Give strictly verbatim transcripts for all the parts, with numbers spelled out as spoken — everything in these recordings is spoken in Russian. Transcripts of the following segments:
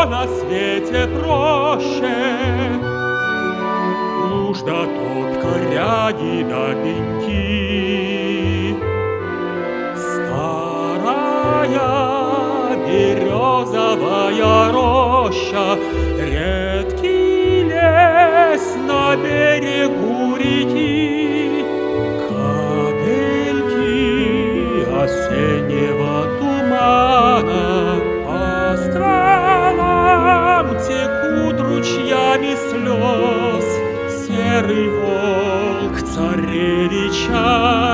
что на свете проще? Нужда только ряди да пеньки. Старая березовая роща, редкий лес на берегу реки, капельки осеннего тумана по стволам текут ручьями слез. Серый волк царевича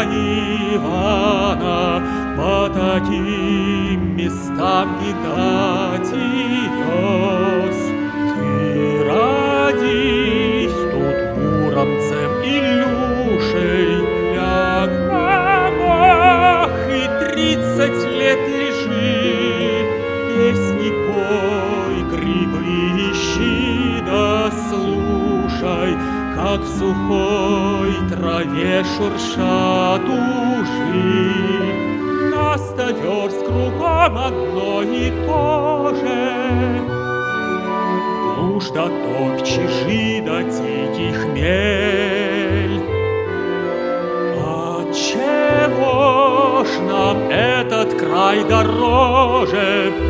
Ивана по таким местам видать и вез. Ты родись тут муромцем Илюшей, ляг на мох и тридцать лет лежи, песни пой, грибы ищи да слушай, как в сухой траве шуршат ужи. На ста верст кругом одно и то же. Глушь да топь, чижи да дикий хмель. Отчего ж нам этот край дороже?